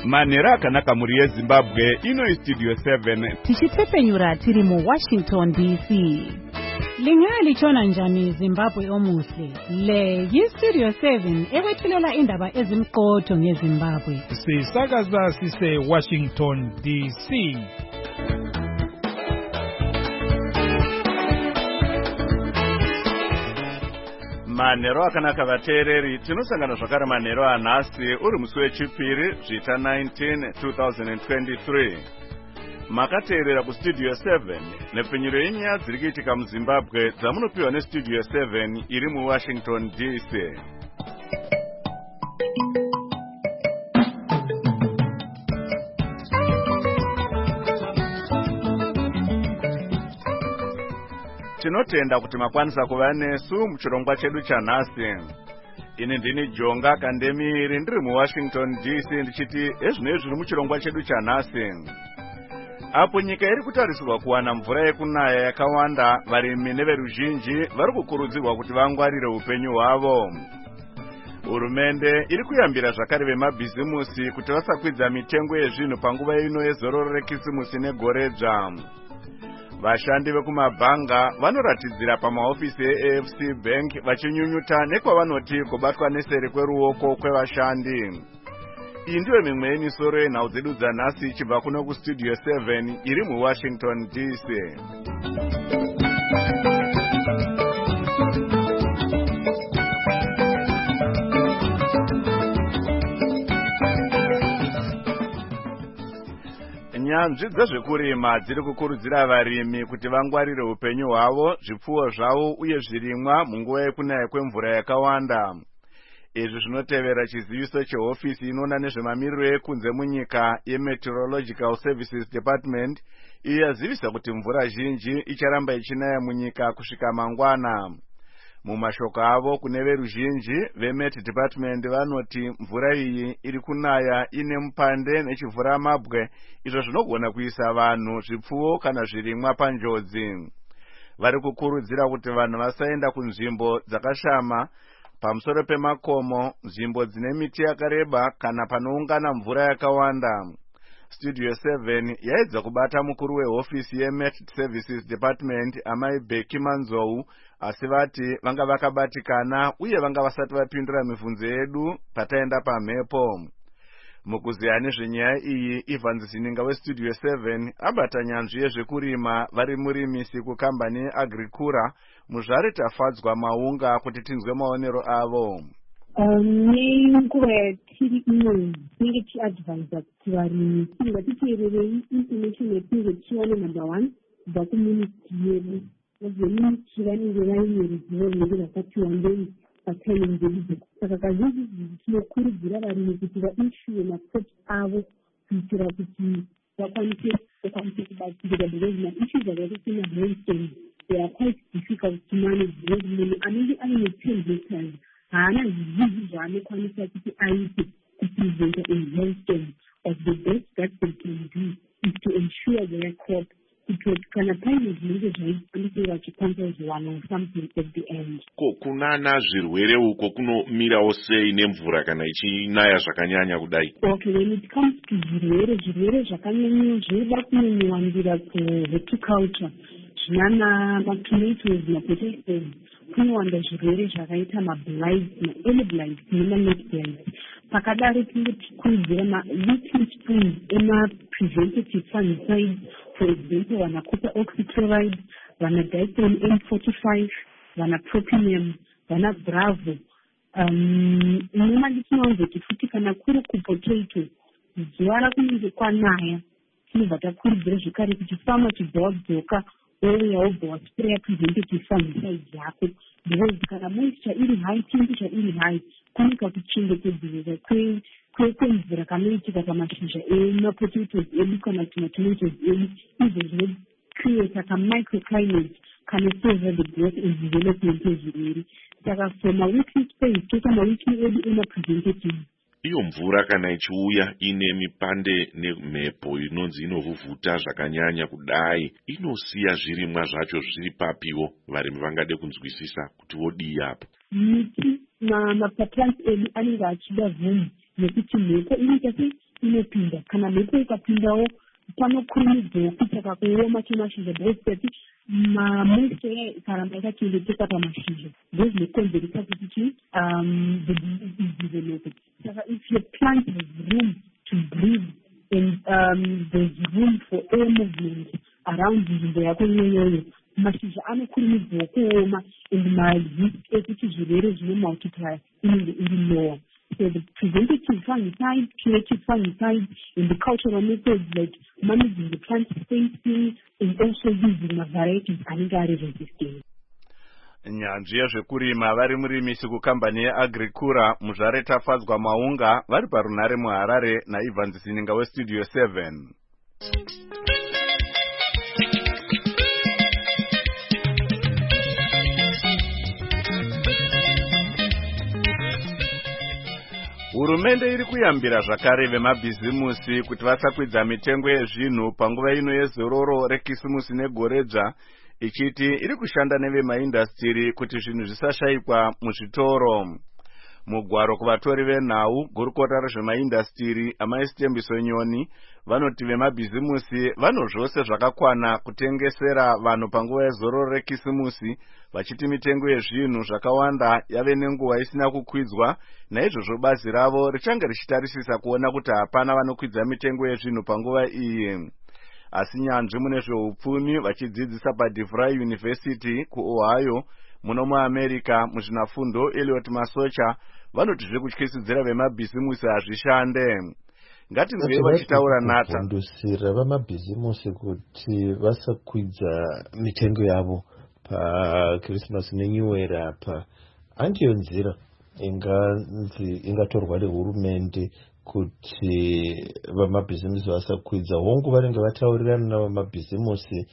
Manhero akanaka muri yeZimbabwe, ino Studio 7. Tichitsepenyura tiri mu Washington DC. Lingalichona njani Zimbabwe omuhle? Le yiStudio 7 ekwethulela indaba ezimqotho ngeZimbabwe. Sisakaza sise Washington DC. Manhero akanaka vateereri, tinosangana zvakare manhero anhasi uri musi wechipiri zvita 19 2023. Makateerera kuStudio 7 nepfenyuro yenyaya dziri kuitika muZimbabwe dzamunopiwa neStudio 7 iri muWashington DC. Tinotenda kuti makwanisa kuva nesu muchirongwa chedu chanhasi. Ini ndini Jonga Kandemiri ndiri muWashington DC ndichiti ezvinoi zviri muchirongwa chedu chanhasi. Apo nyika iri kutarisirwa kuwana mvura yekunaya yakawanda, varimi neveruzhinji vari kukurudzirwa kuti vangwarire upenyu hwavo. Hurumende iri kuyambira zvakare vemabhizimusi kuti vasakwidza mitengo yezvinhu panguva ino yezororo rekisimusi negoredzva. Vashandi vekumabhanga vanoratidzira pamahofisi eAFC Bank vachinyunyuta nekwavanoti kubatwa neseri kweruoko kwevashandi. Iyi ndiyo mimwe yemisoro yenhau dzedu dzanhasi ichibva kuno kuStudio 7 iri muWashington DC. Nyanzvi dzezvekurima dziri kukurudzira varimi kuti vangwarire upenyu hwavo, zvipfuwo zvavo uye zvirimwa munguva yekunaya kwemvura yakawanda. Izvi zvinotevera chiziviso chehofisi inoona nezvemamiriro ekunze munyika yeMeteorological Services Department, iyo yazivisa kuti mvura zhinji icharamba ichinaya munyika kusvika mangwana. Mumashoko avo kune veruzhinji veMet Department vanoti mvura iyi iri kunaya ine mupande nechivhura mabwe, izvo zvinogona kuisa vanhu, zvipfuwo kana zvirimwa panjodzi. Vari kukurudzira kuti vanhu vasaenda kunzvimbo dzakashama, pamusoro pemakomo, nzvimbo dzine miti yakareba kana panoungana mvura yakawanda. Studio 7 yaedza kubata mukuru wehofisi yeMet Services Department Amai Beki Manzou, asi vati vanga vakabatikana uye vanga vasati vapindura mibvunzo yedu pataenda pamhepo. Mukuziya nezvenyaya iyi, Ivan Zininga weStudio 7 abata nyanzvi yezvekurima vari murimisi kukambani yeAgricura. Muzvare tafadzwa maunga kuti tinzwe maonero avo. Nenguva yatiri ino tinenge tichiadvaisa kuti varimi ngatiteererei information yatinenge tichiwana number 1 kubva kuministry yedu. Vazoministry vanenge vaine ruzivo runenge rwakati wandei pataiming dzedu. Saka kazhinji tinokurudzira varimi kuti vaishuwe maproject avo kuitira kuti vakwanise kubatsirika, because maissues akaita semahailstones they are quite difficult to manage. Munhu anenge aine 10 hectares haana zvizhinji zvaanokwanisa kuti aite kupreventa a hailstone, but the best that they can do is to ensure their crop, kuti kana paine zvinenge zvaisandise vachikwanisa kuzowana something at the end. Kunana zvirwere uko kunomirawo sei nemvura kana ichinaya zvakanyanya kudai? Okay, when it comes to zvirwere zvakanyanya zvinoda kunyanyiwandira kuhorticulture, zvinana matomatoes, mapotatoes, kunowanda zvirwere zvakaita mablight, maearly blight nemanet blight. Pakadaro tinenge tichikurudzira ma-little springs ema-preventative fungicides, for example, vana copper oxychloride, vana diphen M45, vana propinium, vana bravo. Normally tinowanzoti futi kana kuri kupotato, zuva rakunenge kwanaya, tinobva takurudzira zvekare kuti fama chibva wadzoka wouya wobva waspreya preventative fungicides yako, because kana moisture iri high, temperature iri high, kwanika kuchengetedzeka kwemvura kanoitika pamashizha emapotatoes edu kana tomatoes edu, izvo zvinocreata kamicroclimate kanosavor the growth and development yezvirwere. Saka for maweekly space toka maweekly edu emapreventative. Iyo mvura kana ichiuya ine mipande nemhepo inonzi inovhuvhuta zvakanyanya kudai, inosiya zvirimwa zvacho zviri papiwo. Varimi vangade kunzwisisa kuti vodii apo. Miti maplants edu anenge achida vhumi nekuti mhepo inoita inopinda. Kana mhepo ikapindawo panokurumidzwa kucheka kuoma kwemashizha because tati mamoisture ikaramba yakachengeteka pamashizha ndozvinokonzeresa kuti the disease is developed. Saka if your plant has room to breathe and there's room for air movement around nzvimbo yako iyoyo, mashizha anokurumidzwa kuoma and marisk ekuti zvirwere zvinomultiply inenge iri lower. So the preventative fungicide, curative fungicide, and the cultural methods like managing the plant spacing and also using varieties anenge ari resistant. Nyanzvi yezvekurima vari murimisi kukambani yeAgricura muzvare Tafadzwa Maunga vari parunhare muHarare naIvan Zininga weStudio 7. Hurumende iri kuyambira zvakare vemabhizimusi kuti vasakwidza mitengo yezvinhu panguva ino yezororo rekisimusi negoredzva, ichiti iri kushanda nevemaindastiri kuti zvinhu zvisashayikwa muzvitoro. Mugwaro kuvatori venhau, gurukota rezvemaindastiri amaisitembiso Nyoni vanoti vemabhizimusi vano zvose zvakakwana kutengesera vanhu panguva yezororo rekisimusi, vachiti mitengo yezvinhu zvakawanda yave nenguva isina kukwidzwa, naizvozvo bazi ravo richange richitarisisa kuona kuti hapana vanokwidza mitengo yezvinhu panguva iyi. Asi nyanzvi mune zveupfumi vachidzidzisa paDeVry University kuOhio muno muAmerica muzvinafundo Elliot Masocha vanoti zvekutyisidzira vemabhizimusi hazvishande. Ngatinzwei vachitaura Nata. Kufundisira vamabhizimusi kuti vasakwidza mitengo yavo paKrismasi neNew Year apa handiyo nzira ingatorwa nehurumende kuti vamabhizimusi vasakwidza. Hongu vanenge vataurirana navamabhizimusi,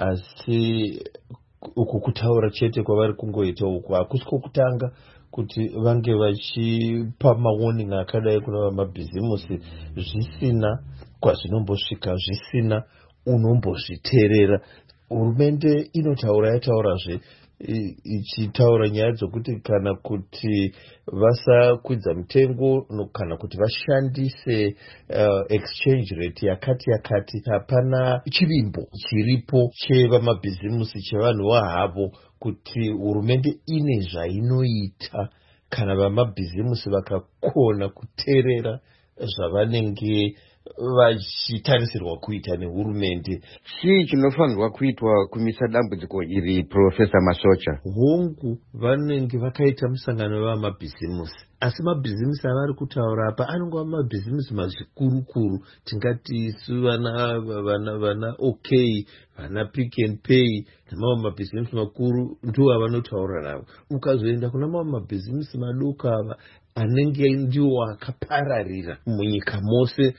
asi uku kutaura chete kwavari kungoita uku hakusi kwokutanga kuti vange vachipa mawarning akadai kuna vamabhizimusi zvisina kwazvinombosvika, zvisina unombozviteerera. Hurumende inotaura yataurazve ichitaura nyaya dzokuti kana kuti vasakwidza mitengo kana kuti vashandise exchange rate yakati hapana chivimbo chiripo chevamabhizimusi chevanhu vahavo kuti hurumende ine zvainoita kana vamabhizimusi vakakona kuteerera zvavanenge vachitarisirwa kuita nehurumende. Chii chinofanirwa kuitwa kumisa dambudziko iri, Profesa Masocha? Hongu vanenge vakaita musangano wevamabhizimusi, asi mabhizimusi avari kutaura apa anongova mabhizimusi mazvikurukuru, tingati isu vana OK, vana Pick and Pay namamwe mabhizimusi makuru ndiwo avanotaura navo. Ukazoenda kuna mamwe mabhizimusi madoko ava anenge ndiwo akapararira munyika mose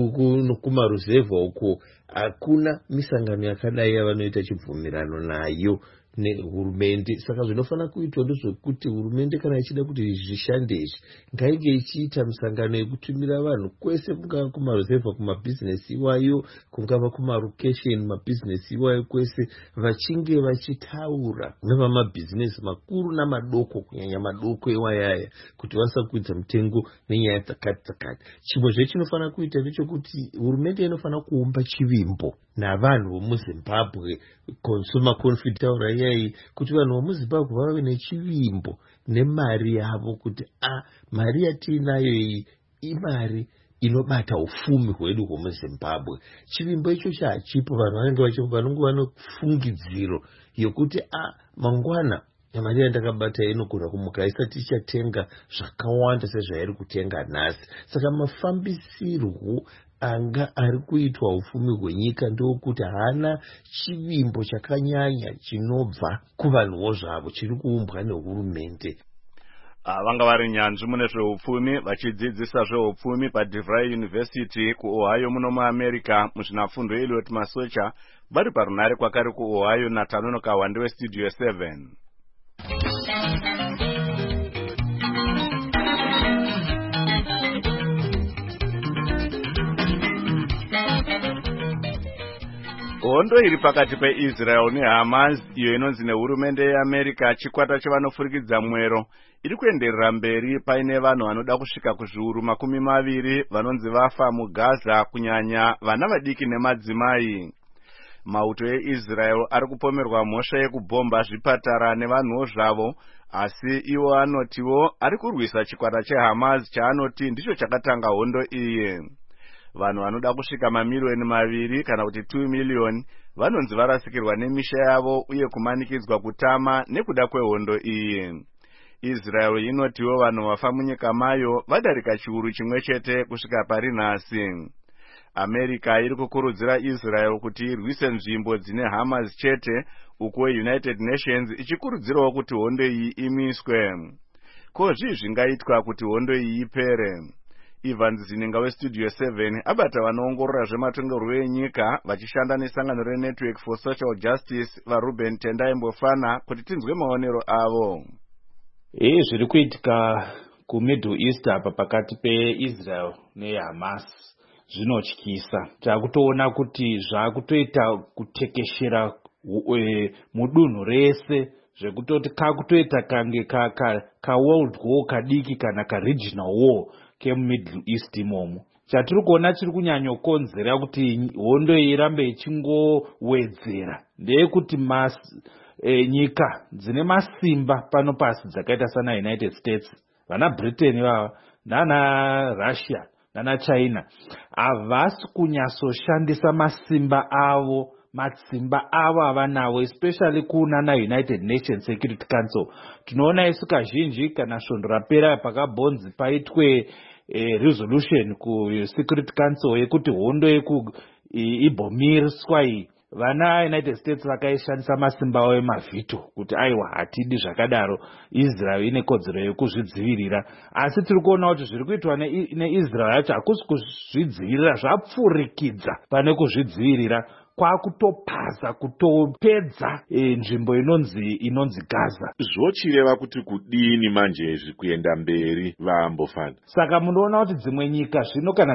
kumaruzevha uko, hakuna misangano yakadai yavanoita chibvumirano nayo nehurumende. Saka zvinofanira kuitwa ndezvekuti hurumende kana ichida kuti zvishande izvi ngainge ichiita misangano yekutumira vanhu kwese, kungava kumaruzevha kumabhizinesi iwayo, kungava kumarokesheni mabhizinesi iwayo kwese, vachinge vachitaura nevamabhizinesi makuru namadoko, kunyanya madoko iwayaya, kuti vasakwidza mitengo nenyaya dzakati. Chimwe zvechinofanira kuita ndechekuti hurumende inofanira kuumba chivimbo navanhu vomuZimbabwe, Consumer Conflict taura iyai, kuti vanhu vomuZimbabwe vave nechivimbo nemari yavo, kuti mari yatiinayo iyi imari inobata ufumi hwedu hwomuZimbabwe. Chivimbo icho hachipo, vanhu vanenge vanofungidziro yokuti mangwana mari yandakabata inogona kumuka isati ichatenga zvakawanda sezvairi kutenga nhasi. Saka mafambisirwo anga ari kuitwa ufumi hwenyika ndokuti haana chivimbo chakanyanya chinobva kuvanhuwo zvavo chiri kuumbwa nehurumende. Vanga vari nyanzvi mune zveupfumi vachidzidzisa zveupfumi paDeVry University kuOhio muno muAmerica muzvinafundo Elliot Masocha vari parunhare kwakari kuOhio naTanonoka Wande weStudio 7. hondo iri pakati peIsrael neHamas iyo inonzi nehurumende yeAmerica chikwata chevanofurikidza mwero iri kuenderera mberi paine vanhu vanoda kusvika kuzviuru 20 vanonzi vafa muGaza, kunyanya vana vadiki nemadzimai. Mauto eIsrael ari kupomerwa mhosva yekubhomba zvipatara nevanhuwo zvavo, asi iwo anotiwo ari kurwisa chikwata cheHamas chaanoti ndicho chakatanga hondo iyi. Vanhu vanoda kusvika mamiliyoni 2 kana kuti 2 miliyoni vanonzi varasikirwa nemisha yavo uye kumanikidzwa kutama nekuda kwehondo iyi. Israel inotiwo vanhu vafa munyika mayo vadarika chiuru chimwe chete kusvika pari nhasi. America iri kukurudzira Israel kuti irwise nzvimbo dzine Hamas chete, uko United Nations ichikurudzirawo kuti hondo iyi imiswe. Ko zvii zvingaitwa kuti hondo iyi ipere? Ivan Zininga weStudio 7 abata vanoongorora zvematongerwo enyika vachishanda nesangano reNetwork for Social Justice vaRuben Tendai Mbofana kuti tinzwe maonero avo. Zviri kuitika kuMiddle East apa pakati peIsrael neHamas zvinotyisa. Takutoona kuti zvakutoita kutekeshera mudunhu rese, zvekutoti kakutoita kange ka world war kadiki kana ka regional war keMiddle East imomo. Chatiri kuona chiri kunyanyokonzera kuti hondo irambe ichingowedzera ndeyekuti nyika dzine masimba pano pasi dzakaita sana United States, vana Britain vava, nana Russia, nana China havasi kunyatsoshandisa masimba avo avanawo, especially kunana United Nations Security Council. Tinoona isu kazhinji kana svondo rapera pakabhonzi paitwe resolution kuSecurity Council yekuti hondo ibhomiriswa iyi, vana United States vakaishandisa masimba avo emavhito kuti aiwa hatidi zvakadaro, Israel ine kodzero yekuzvidzivirira. Asi tiri kuona kuti zviri kuitwa neIsrael yacho hakusi kuzvidzivirira, zvapfurikidza pane kuzvidzivirira, kwakutopaza kutopedza nzvimbo inonzi Gaza. Zvochireva kuti kudini manje izvi kuenda mberi vaambofana? Saka munoona kuti dzimwe nyika zvino kana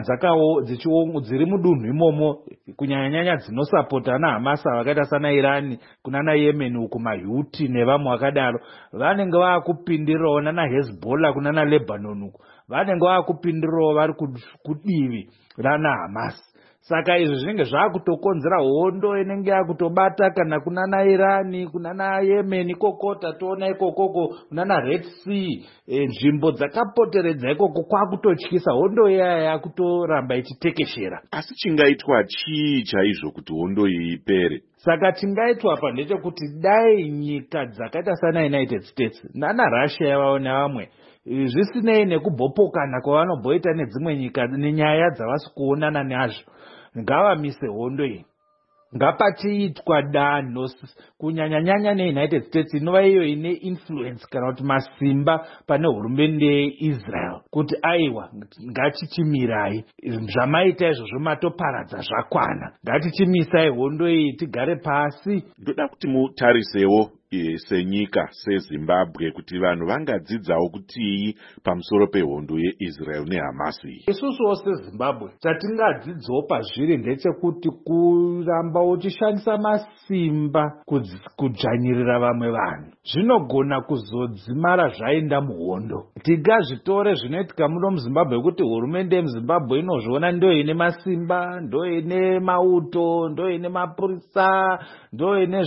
dziri mudunhu imomo, kunyanyanyanya dzinosapota naHamas vakaita sana Iran, kunana Yemen uku maHouthi nevamwe vakadaro, vanenge vaakupindirawo nana Hezbollah kunana Lebanon uku, vanenge vaakupindirawo vari kudivi rana Hamas. Saka izvi zvinenge zvakutokonzera hondo inenge yakutobata kana kunana Iran, kunana Yemen ikokota toona ikokoko kunana Red Sea, nzvimbo dzakapoteredza ikoko kwakutotyisa, hondo iya yakutoramba ichitekeshera. Asi chingaitwa chii chaizvo kuti hondo iyi ipere? Saka chingaitwa apa ndechekuti dai nyika dzakaita sana United States nana Russia yavawo nevamwe zvisinei nekubhopokana kwavanobhoita nedzimwe nyika nenyaya dzavasi kuonana nazvo, ngavamise hondo iyi. Ngapachiitwa danho kunyanyanyanya neUnited States inova iyo ine influence kana kuti masimba pane hurumende yeIsrael kuti aiwa ngatichimirai, zvamaita izvozvo matoparadza zvakwana, ngatichimisai hondo iyi tigare pasi. Ndoda kuti mutarisewo senyika seZimbabwe kuti vanhu vangadzidzawo kutii pamusoro pehondo yeIsrael neHamas iyi. Isusuwo seZimbabwe chatingadzidzawo pazviri ndechekuti kuramba uchishandisa masimba kudzvanyirira vamwe vanhu zvinogona kuzodzimara zvaenda muhondo. Tingazvitore zvinoitika muno muZimbabwe kuti hurumende yemuZimbabwe inozviona ndo ine masimba, ndo ine mauto, ndo ine mapurisa, ndo ine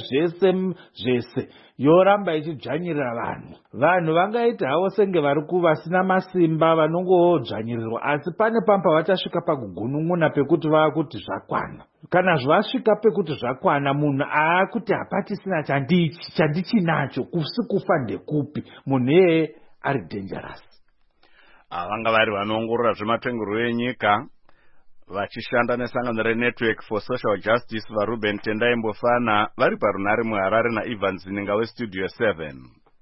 zvese yoramba ichidzvanyirira vanhu vangaita havo senge vari vasina masimba vanongodzvanyirirwa, asi pane pampa vachasvika pakugunun'una pekuti vakuti zvakwana. Kana zvasvika pekuti zvakwana, munhu aakuti hapatisina chandichinacho, kusi kufa ndekupi, munhu iyeye ari dangerous. Vanga vari vanoongorora zvematongerwo enyika vachishanda nesangano reNetwork for Social Justice vaRuben Tendai Mbofana vari parunare muHarare naIvan Zininga weStudio 7.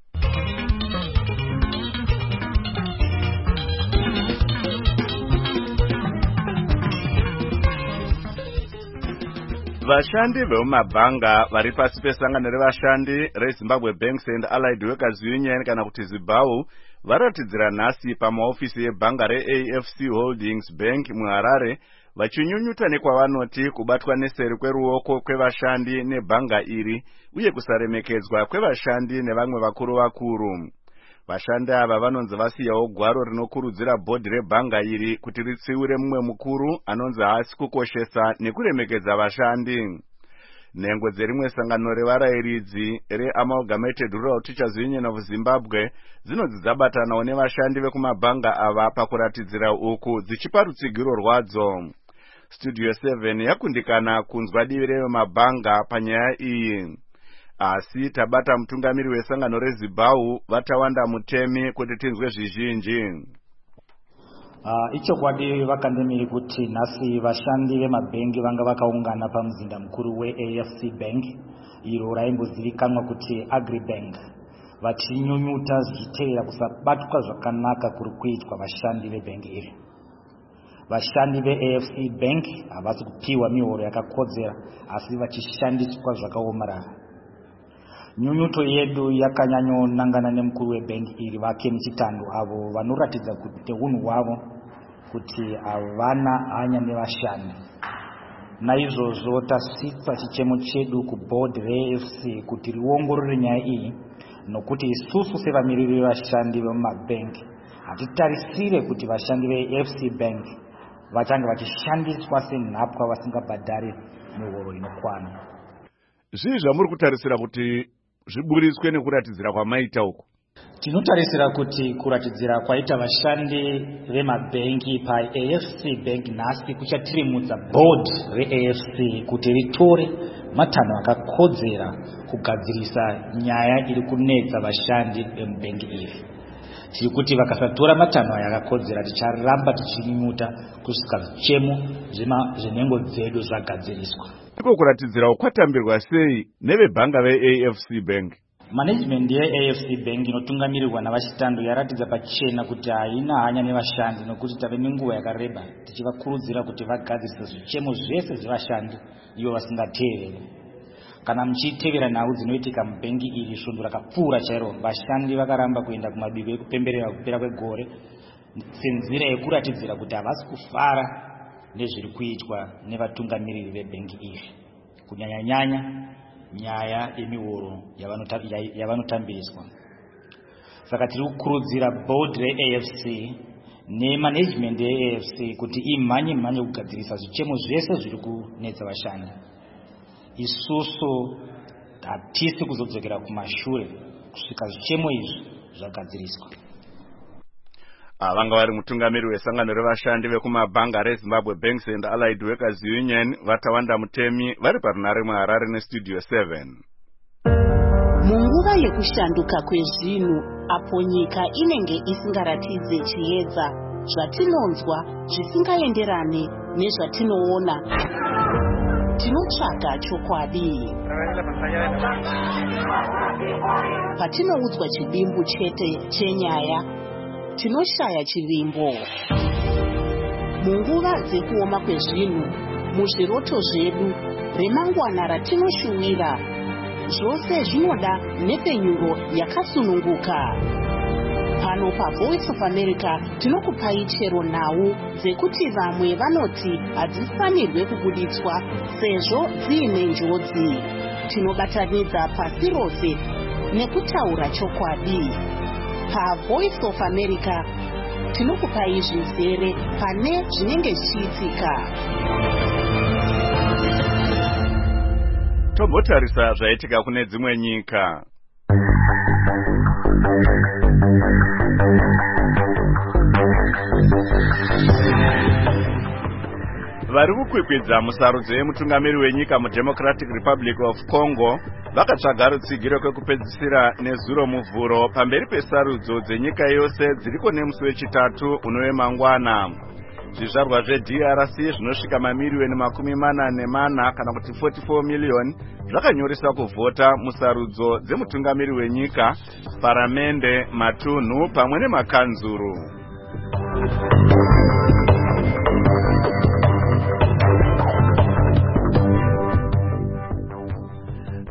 Vashandi vemumabhanga vari pasi pesangano revashandi reZimbabwe Banks and Allied Workers Union kana kuti ZIBAU varatidzira nhasi pamaofisi ebhanga reAFC Holdings Bank muHarare vachinyunyuta nekwavanoti kubatwa neseri kweruoko kwevashandi nebhanga iri uye kusaremekedzwa kwevashandi nevamwe vakuru. Vashandi ava vanonzi vasiyawo gwaro rinokurudzira bhodhi rebhanga iri kuti ritsiure mumwe mukuru anonzi haasi kukoshesa nekuremekedza vashandi. Nhengo dzerimwe sangano revarayiridzi reAmalgamated Rural Teachers Union of Zimbabwe dzinonzi dzabatanawo nevashandi vekumabhanga ava pakuratidzira uku dzichipa rutsigiro rwadzo. Studio 7 yakundikana kunzwa divi revemabhanga panyaya iyi. Asi tabata mutungamiri wesangano reZibau Vatawanda Mutemi kuti tinzwe zvizhinji. Ichokwadi vakandemiri kuti nhasi vashandi vemabhengi vanga vakaungana pamuzinda mukuru weAFC Bank iro raimbozivikanwa kuti AgriBank vachinyunyuta zvichitevera kusabatwa zvakanaka kuri kuitwa vashandi vebhengi iri. Vashandi veAFC Bank havasi kupiwa mihoro yakakodzera asi vachishandiswa zvakaomarara. Nyunyuto yedu yakanyanyonangana nemukuru webhengi iri vake muchitando avo vanoratidza kuti unhu hwavo kuti havana hanya nevashandi. Naizvozvo tasvitsa chichemo chedu kubhodhi reAFC kuti riongorore nyaya iyi nokuti isusu sevamiriri vevashandi vemumabhengi hatitarisire kuti vashandi veAFC Bank vachange vachishandiswa senhapwa vasingabhadhari mihoro inokwana. Zvii zvamuri kutarisira kuti zviburiswe nekuratidzira kwamaita uku? Tinotarisira kuti kuratidzira kwaita vashandi vemabhengi paAFC Bank nhasi kuchatirimudza bhodhi reAFC kuti ritore matanho akakodzera kugadzirisa nyaya iri kunetsa vashandi vemubhengi iri. Tiri kuti vakasatora matanho aya akakodzera ticharamba tichinyunyuta kusvika zvichemo zvenhengo dzedu zvagadziriswa. Iko kuratidzira kwatambirwa sei nevebhanga veAFC Bank? Management yeAFC Bank inotungamirirwa navachitando yaratidza pachena kuti haina hanya nevashandi nokuti tave nenguva yakareba tichivakurudzira kuti vagadzirise zvichemo zvese zvevashandi ivo vasingateveri. Kana muchitevera nhau dzinoitika mubhengi iri svondo rakapfuura chairo, vashandi vakaramba kuenda kumabibo ekupemberera kupera kwegore senzira yekuratidzira kuti havasi kufara nezviri kuitwa nevatungamiriri vebhengi iri, kunyanya-nyanya nyaya yemihoro yavanotambiriswa. Saka tiri kukurudzira bhodhi reAFC nemanagement yeAFC kuti imhanye kugadzirisa zvichemo zvese zviri kunetsa vashandi. Isusu hatisi kuzodzokera kumashure kusvika zvichemo izvi zvagadziriswa. Vanga vari mutungamiri wesangano revashandi vekumabhanga reZimbabwe Banks and Allied Workers Union Vatawanda Mutemi vari parunare muHarare neStudio 7. Munguva yekushanduka kwezvinhu apo nyika inenge isingaratidze chiedza zvatinonzwa zvisingaenderane nezvatinoona, tinotsvaga chokwadi. Patinoudzwa chivimbu chete chenyaya, tinoshaya chivimbo. Munguva dzekuoma kwezvinhu, muzviroto zvedu, remangwana ratinoshuwira, zvose zvinoda nhepfenyuro yakasununguka. Pano paVoice of America tinokupai chero nhau dzekuti vamwe vanoti hadzifanirwe kubuditswa sezvo dziine njodzi. Tinobatanidza pasi rose nekutaura chokwadi. PaVoice of America tinokupai zvizere pane zvinenge zvichiitika. Tombotarisa zvaitika kune dzimwe nyika. Vari kukwikwidza musarudzo yemutungamiri wenyika muDemocratic Republic of Congo vakatsvaga rutsigiro kwekupedzisira nezuro muvhuro pamberi pesarudzo dzenyika yose dziriko nemusi wechitatu unove mangwana. Zvizvarwa zveDRC zvinosvika mamiliyoni 44 kana kuti 44 miliyoni zvakanyoresa kuvhota musarudzo dzemutungamiri wenyika, paramende, matunhu pamwe nemakanzuru.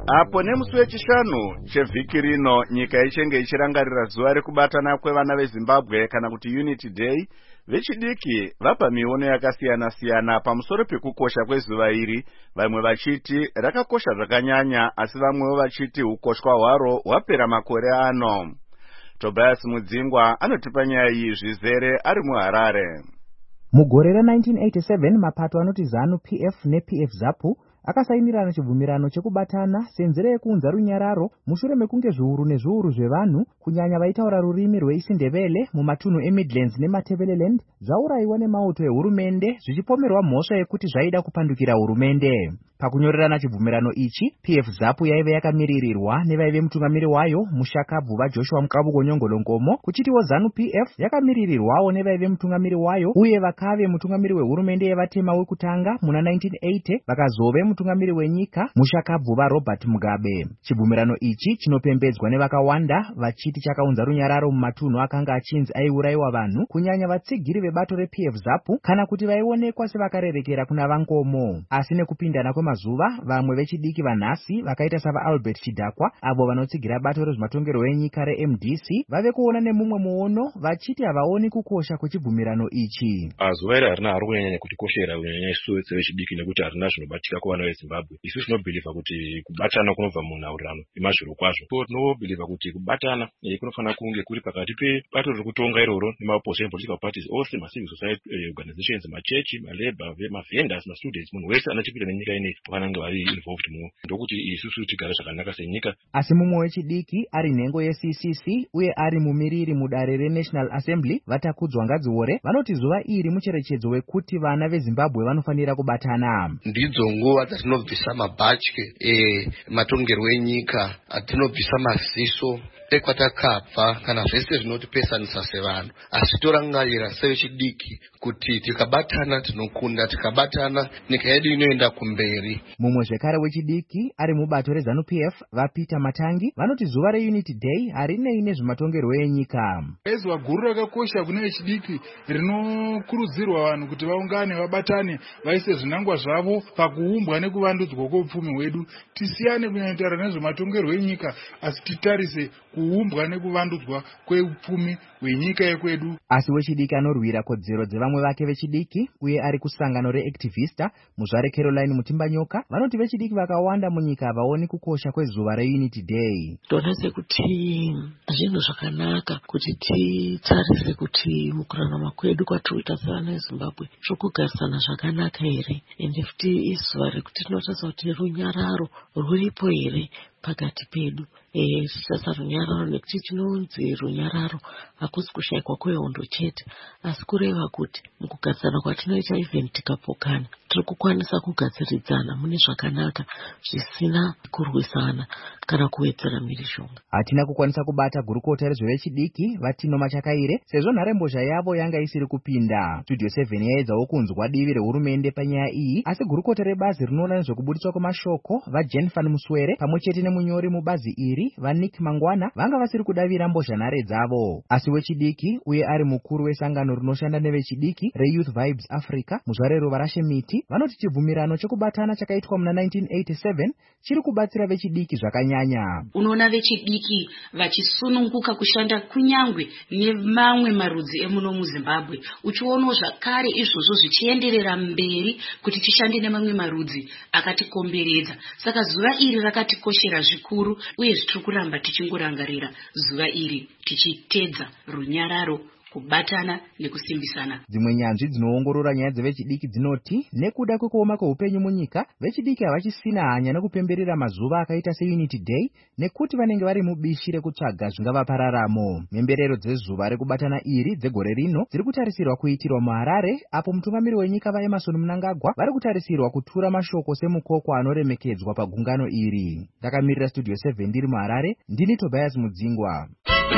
Apo nemusi wechishanu chevhiki rino nyika ichenge ichirangarira zuva rekubatana kwevana veZimbabwe kana kuti Unity Day, vechidiki vapa miono yakasiyana-siyana pamusoro pekukosha kwezuva iri, vamwe vachiti rakakosha zvakanyanya asi vamwewo vachiti ukoshwa hwaro hwapera makore ano. Tobias Mudzingwa anotipa nyaya iyi zvizere ari muHarare. Mugore ra1987 mapato anoti ZANU-PF nePF ZAPU akasainirana chibvumirano chekubatana senzira yekuunza runyararo mushure mekunge zviuru nezviuru zvevanhu kunyanya vaitaura rurimi rweIsindebele mumatunhu eMidlands neMatebeleland zvaurayiwa nemauto ehurumende zvichipomerwa mhosva yekuti zvaida kupandukira hurumende. Pakunyorerana chibvumirano ichi, PF ZAPU yaive yakamiririrwa nevaive mutungamiri wayo Mushakabvu Joshua Mukabuko Nyongolongomo, kuchitiwo ZANU-PF yakamirirwawo nevaive mutungamiri wayo uye vakave mutungamiri wehurumende yevatema wekutanga muna 1980 vakazove mutungamiri wenyika Mushakabvu Robert Mugabe. Chibvumirano ichi chinopembedzwa nevakawanda vachiti chakaunza runyararo mumatunhu akanga achinzi aiurayiwa vanhu kunyanya vatsigiri vebato rePF ZAPU kana kuti vaionekwa sevakarerekera kuna vangomo. Asi nekupindana kwemazuva, vamwe vechidiki vanhasi vakaita sava Albert Chidakwa avo vanotsigira bato rezvematongerwo enyika reMDC vave kuona nemumwe muono vachiti havaoni kukosha kwechibvumirano ichi. Zuva iri harina haro kunyanya kutikoshera kunyanya isu sevechidiki nekuti harina zvinobatika kuvana veZimbabwe. Isu tinobhilivha kuti kubatana kunobva munhaurirano yemazviro kwazvo. Tinobhilivha kuti kubatana kunofanira kunge kuri pakati pebato rekutonga iroro nemaopposition political parties, ose macivil society organizations, machechi, malabor, mavendors, mastudents, munhu wese anachipinda nenyika ine vanenge vari involved muno, ndokuti isusu tigare zvakanaka senyika. Asi mumwe wechidiki ari nhengo yeCCC uye ari mumiriri mudare reNational Assembly Vatakudzwa Ngadziore vanoti zuva iri mucherechedzo wekuti vana veZimbabwe vanofanira kubatana. Ndidzo nguva dzatinobvisa mabhatye matongerwo enyika, atinobvisa maziso ekwatakabva kana zvese zvinotipesanisa sevanhu, asi torangarira sevechidiki kuti tikabatana tinokunda, tikabatana nyika yedu inoenda kumberi. Mumwe zvekare wechidiki ari mubato reZANU-PF vaPeter Matangi vanoti zuva reUnity Day harinei nezvematongerwo enyika. Zuva guru rakakosha kune vechidiki rinokurudzirwa vanhu kuti vaungane vabatane vaise zvinangwa zvavo pakuumbwa nekuvandudzwa kweupfumi hwedu. Tisiyane kunyanya nezvematongerwo enyika asi titarise kuumbwa nekuvandudzwa kweupfumi hwenyika yekwedu. Asi wechidiki anorwira kodzero dzevamwe vake vechidiki uye ari kusangano reActivista muzvare Caroline Mutimbanyoka vanoti vechidiki vakawanda munyika havaoni kukosha kwezuva reUnity Day. Ndona sekuti zvinhu zvakanaka kuti titarise kuti mukurarama kwedu kwatiri sevana veZimbabwe tokugarisana zvakanaka here, ende futi izuva rekuti tinotarisa kuti runyararo rwuripo here pakati pedu. Sasa runyararo nekuti chinonzi runyararo hakusi kushayikwa kwehondo chete, asi kureva kuti mukugarisana kwatinoita even tikapokana tiri kukwanisa kugadziridzana mune zvakanaka zvisina kurwisana kana kuwedzera mhirizhonga. Hatina kukwanisa kubata gurukota rezvevechidiki Vatino Machakaire sezvo nharembozha yavo yanga isiri kupinda. Studio 7 yaedzawo kunzwa divi rehurumende panyaya iyi, asi gurukota rebazi rinoona nezvekubudiswa kwemashoko vaJen van Muswere pamwe chete nemunyori mubazi iri vaNick Mangwana vanga vasiri kudavira mbozhanhare dzavo. Asi wechidiki uye ari mukuru wesangano rinoshanda nevechidiki reYouth Vibes Africa muzvare Ruvarashe Miti vanoti chibvumirano chekubatana chakaitwa muna 1987 chiri kubatsira vechidiki zvakanyanya. Unoona vechidiki vachisununguka kushanda kunyangwe nemamwe marudzi emuno muZimbabwe, uchionawo zvakare izvozvo zvichienderera mberi kuti tishande nemamwe marudzi akatikomberedza. Saka zuva iri rakatikoshera zvikuru uye zvitiri kuramba tichingorangarira zuva iri tichitedza runyararo, kubatana nekusimbisana. Dzimwe nyanzvi dzinoongorora nyaya dzevechidiki dzinoti nekuda kwekuoma kweupenyu munyika, vechidiki havachisina hanya nekupemberera mazuva akaita seUnity Day nekuti vanenge vari mubishi rekutsvaga zvingavapararamo. Mhemberero dzezuva rekubatana iri dzegore rino dziri kutarisirwa kuitirwa muHarare, apo mutungamiri wenyika vaEmmerson Mnangagwa vari kutarisirwa kutura mashoko semukoko anoremekedzwa pagungano iri. Ndakamirira Studio 7 ndiri muHarare, ndini Tobias Mudzingwa.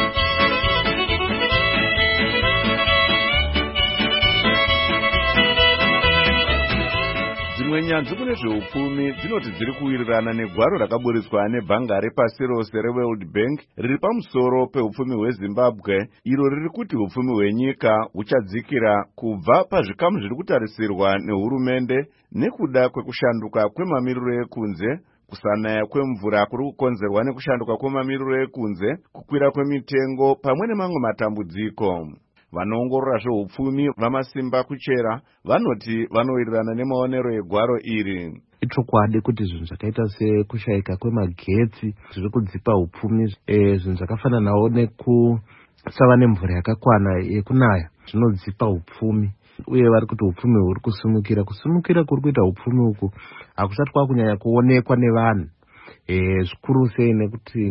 Dzimwe nyanzvi kune zveupfumi dzinoti dziri kuwirirana negwaro rakaburitswa nebhanga repasi rose reWorld Bank riri pamusoro peupfumi hweZimbabwe, iro riri kuti upfumi hwenyika huchadzikira kubva pazvikamu zviri kutarisirwa nehurumende nekuda kwekushanduka kwemamiriro ekunze Kusanaya kwemvura kuri kukonzerwa nekushanduka kwemamiriro ekunze, kukwira kwemitengo pamwe nemamwe matambudziko. Vanoongorora zveupfumi vamasimba kuchera vanoti vanowirirana nemaonero egwaro iri. Ichokwadi kuti zvinhu zvakaita sekushayika kwemagetsi zviri kudzipa upfumi, zvinhu zvakafananawo nekusava nemvura yakakwana yekunaya zvinodzipa upfumi, uye vari kuti upfumi huri kusumukira kuri kuita upfumi uku hakusati kwakunyanya kuonekwa nevanhu, zvikuru sei nekuti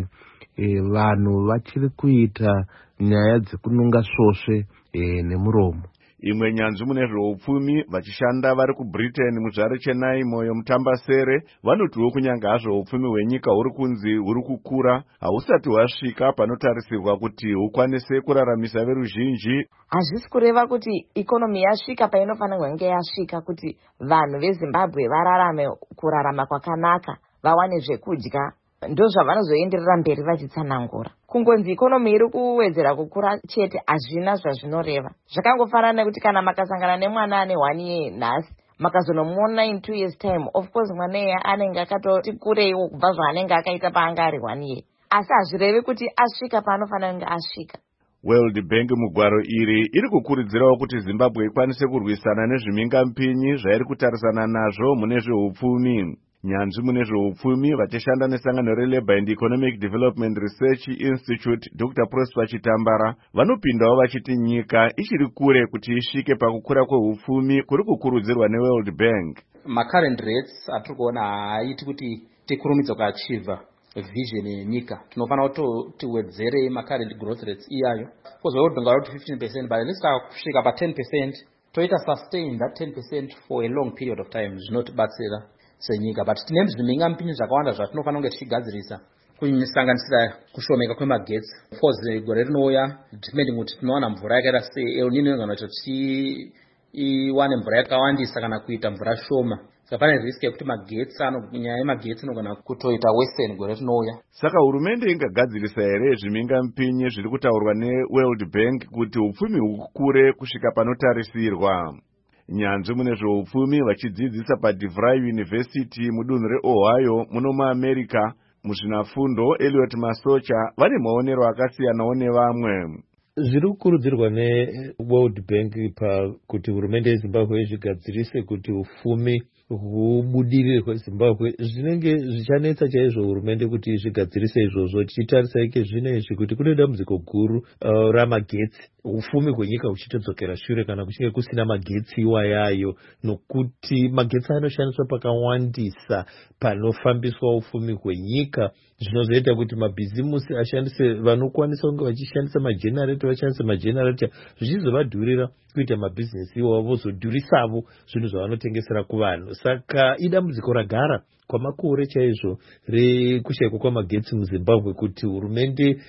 vanhu vachiri kuita nyaya dzekununga svosve nemuromo. Imwe nyanzvi mune zveupfumi vachishanda vari kuBritain muzvare Chennai moyo mutambasere vanotiwo kunyanga hazvo upfumi hwenyika huri kunzi huri kukura, hausati hwasvika panotarisirwa kuti hukwanise kuraramisa veruzhinji. Hazvisi kureva kuti ikonomi yasvika painofanirwa kunge yasvika kuti vanhu veZimbabwe vararame kurarama kwakanaka, vawane zvekudya. Ndozvavanozoenderera mberi vachitsanangura. Kungonzi ikonomi iri kuwedzera kukura chete hazvina zvazvinoreva. Zvakangofanana nekuti kana makasangana nemwana ane 1 year nhasi, makazonomuona in 2 years time, of course mwana iye anenge akatoti kureiwo kubva zvaanenge akaita paanga ari 1 year. Asi hazvirevi kuti asvika paanofanira kunge asvika. World Bank mugwaro iri iri kukurudzirawo kuti Zimbabwe ikwanise kurwisana nezvimingampinyi zvairi kutarisana nazvo mune zveupfumi. Nyanzvi mune zveupfumi vachishanda nesangano reLabour and Economic Development Research Institute Dr. Prosper Chitambara vanopindawo vachiti nyika ichiri kure kuti isvike pakukura kweupfumi kuri kukurudzirwa neWorld Bank. Current rates atiri kuona haaiti kuti tikurumidza kuachievha vision yenyika. Tinofanira kuti tiwedzere current growth rates iyayo. Because World Bank vari kuti 15%, but let's kusvika pa 10%, toita sustain that 10% for a long period of time zvinotibatsira senyika. But tine zvimingampinyi zvakawanda zvatinofanira kunge tichigadzirisa, kusanganisira kushomeka kwemagetsi. Force gore rinouya depending kuti tinowana mvura yakaita El Nino inogona kuti iwane mvura yakawandisa kana kuita mvura shoma. Saka pane risk yekuti nyaya yemagetsi inogona kutoita western gore rinouya. Saka hurumende ingagadzirisa here zvimingampinyi zviri kutaurwa neWorld Bank kuti upfumi hukure kusvika panotarisirwa. Nyanzvi mune zveupfumi vachidzidzisa paDeVry University mudunhu reOhio muno muAmerica muzvinafundo Elliot Masocha vane maonero akasiyanawo nevamwe. Zviri kukurudzirwa neWorld Bank pakuti hurumende yeZimbabwe zvigadzirise kuti upfumi hubudirire kweZimbabwe zvinenge zvichanetsa chaizvo hurumende kuti zvigadzirise izvozvo. Tichitarisa ike zvinezvi kuti kune dambudziko guru ramagetsi, upfumi hwenyika huchitodzokera shure kana kuchinge kusina magetsi iwayayo, nokuti magetsi anoshandiswa pakawandisa panofambiswa upfumi hwenyika. Zvinozoita kuti mabhizimusi ashandise, vanokwanisa kunge vachishandisa majenereta vashandise majenereta, zvichizovadhurira kuita mabhizinesi iwavo, vozodhurisavo zvinhu zvavanotengesera kuvanhu. Saka idambudziko ragara kwamakore chaizvo rekushayikwa kwamagetsi muZimbabwe kuti hurumende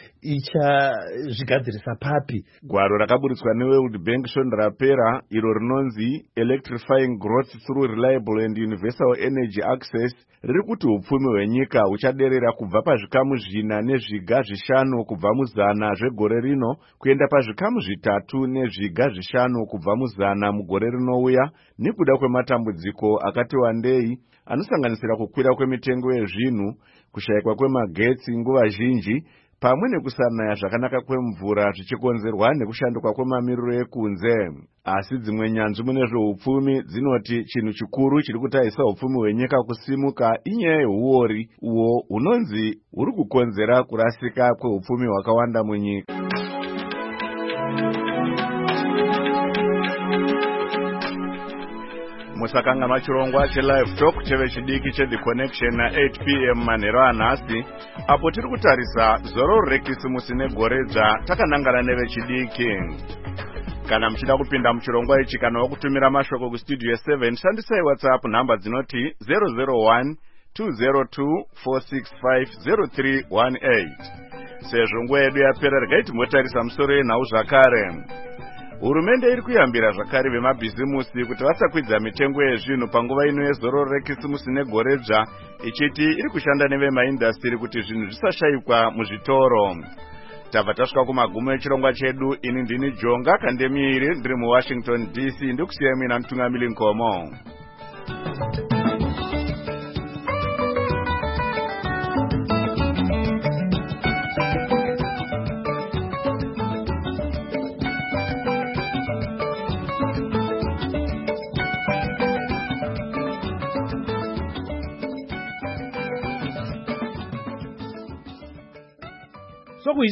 ichazvigadzirisa papi. Gwaro rakaburitswa neWorld Bank svondo rapera iro rinonzi Electrifying Growth Through Reliable and Universal Energy Access riri kuti upfumi hwenyika huchaderera kubva pazvikamu 4 nezviga 5 kubva mu100 zvegore rino kuenda pazvikamu 3 nezviga 5 kubva mu100 mugore rinouya, nekuda kwematambudziko akati wandei anosanganisira kukwira kwemitengo yezvinhu, kushayikwa kwemagetsi nguva zhinji, pamwe nekusanaya zvakanaka kwemvura zvichikonzerwa nekushanduka kwemamiriro ekunze. Asi dzimwe nyanzvi mune zveupfumi dzinoti chinhu chikuru chiri kutaisa upfumi hwenyika kusimuka inyaya yehuori uwo hunonzi huri kukonzera kurasika kweupfumi hwakawanda munyika. Musakanga machirongwa cheLive Talk chevechidiki cheThe Connection na 8 p.m. manhero anhasi, apo tiri kutarisa zoro rekisimusi negoredza takanangana nevechidiki. Kana muchida kupinda muchirongwa ichi kana wakutumira mashoko kustudio 7, shandisai WhatsApp namba dzinoti 001 202 465 0318. Sezvo nguva yedu yapera, regai timbotarisa musoro yenhau zvakare. Hurumende iri kuyambira zvakare vemabhizimusi kuti vasakwidza mitengo yezvinhu panguva ino yezoro rekisimusi negoredza, ichiti iri kushanda nevemaindastiri kuti zvinhu zvisashayikwa muzvitoro. Tabva tasvika kumagumo echirongwa chedu. Ini ndini Jonga Kandemiiri ndiri muWashington DC, ndikusiyai mina mutungamiri Nkomo.